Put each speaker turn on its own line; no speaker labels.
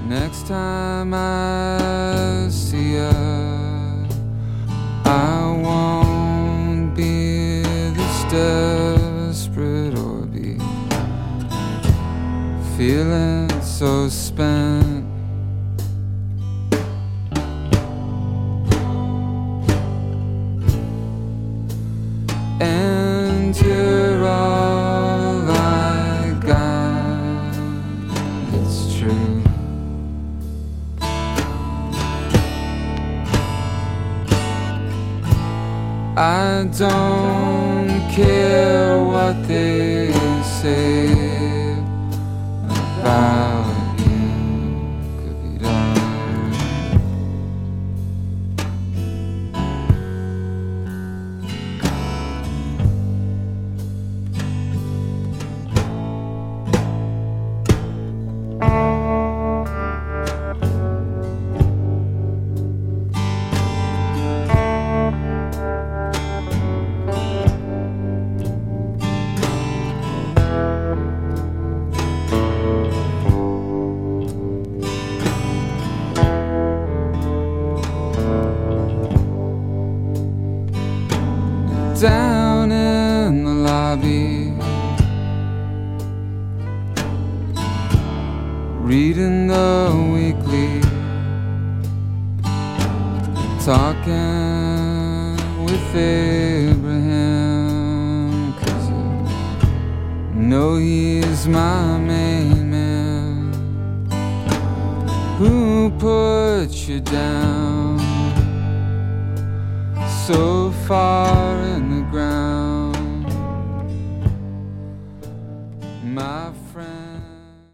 Next time I see her, I won't be this desperate or be feeling so spent. And you're all I got, it's true. I don't care what they say about you, could be done. Down in the lobby, reading the weekly, talking with Abraham, 'cause you know he's my main man. Who put you down so far